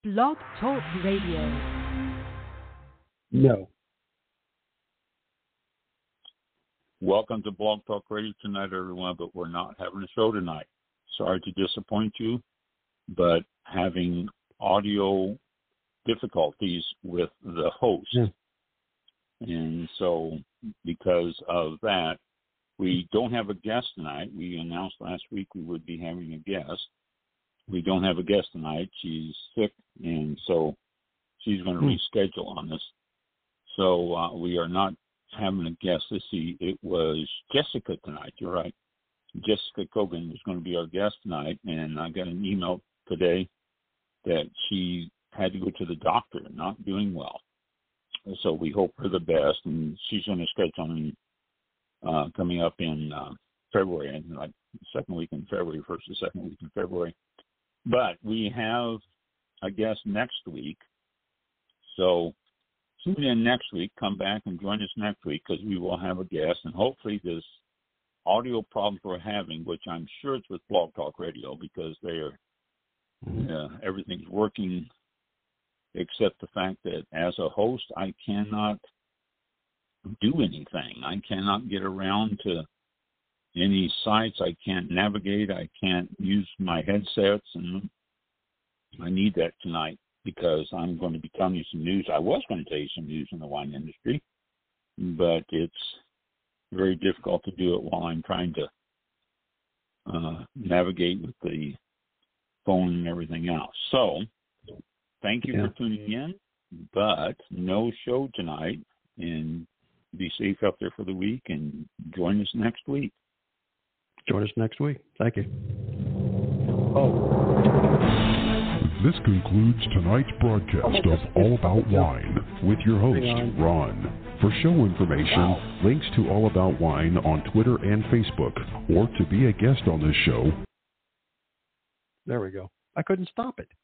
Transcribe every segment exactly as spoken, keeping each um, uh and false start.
Blog Talk Radio. No. Welcome to Blog Talk Radio tonight, everyone, but we're not having a show tonight. Sorry to disappoint you, but having audio difficulties with the host. Mm. And so because of that, we don't have a guest tonight. We announced last week we would be having a guest. We don't have a guest tonight. She's sick, and so she's going to mm. reschedule on us. So uh, we are not having a guest. Let's see, it was Jessica tonight. You're right. Jessica Kogan was going to be our guest tonight, and I got an email today that she had to go to the doctor, not doing well. So we hope for the best, and she's going to schedule on uh, coming up in uh, February, like second week in February, first or second week in February. But we have a guest next week, so tune in next week. Come back and join us next week because we will have a guest, and hopefully this audio problems we're having, which I'm sure it's with Blog Talk Radio because they are mm-hmm. uh, everything's working except the fact that as a host I cannot do anything. I cannot get around to any sites. I can't navigate. I can't use my headsets, and I need that tonight because I'm going to be telling you some news. I was going to tell you some news in the wine industry, but it's very difficult to do it while I'm trying to uh, navigate with the phone and everything else. So thank you yeah. for tuning in, but no show tonight, and be safe out there for the week, and join us next week. Join us next week. Thank you. Oh. This concludes tonight's broadcast of All About Wine with your host, Ron. For show information, wow. links to All About Wine on Twitter and Facebook, or to be a guest on this show. There we go. I couldn't stop it.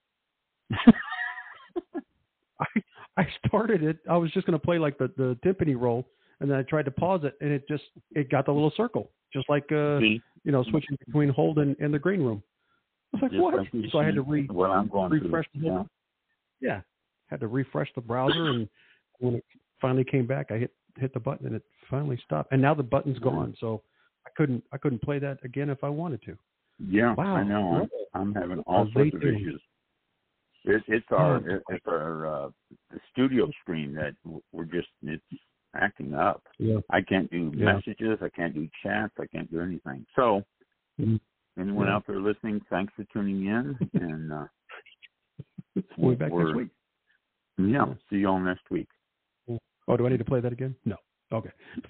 I I started it. I was just going to play like the, the timpani roll, and then I tried to pause it, and it just it got the little circle, just like uh, you know, switching between Holden and the green room. I was like, just what? Like so I had to re- well, I'm going refresh to, the yeah. yeah, had to refresh the browser, and when it finally came back, I hit hit the button, and it finally stopped. And now the button's gone, so I couldn't I couldn't play that again if I wanted to. Yeah, wow. I know. I'm, I'm having all sorts of issues. It, it's our it, it's our uh, the studio screen that we're just it's acting up. Yeah. I can't do yeah. messages. I can't do chats. I can't do anything. So mm-hmm. anyone yeah. out there listening, thanks for tuning in, and uh, we'll be back next week. Yeah, see you all next week. Oh, do I need to play that again? No. Okay.